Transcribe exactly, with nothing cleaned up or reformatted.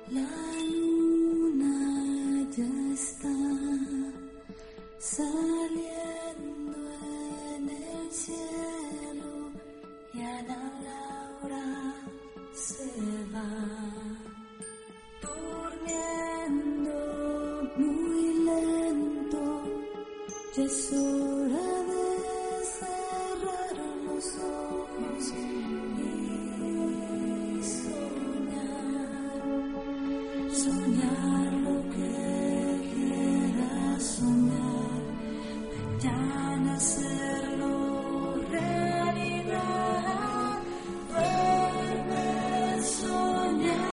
La luna ya está saliendo en el cielo y Ana Laura se va durmiendo muy lento. Ya es hora de cerrar los ojos y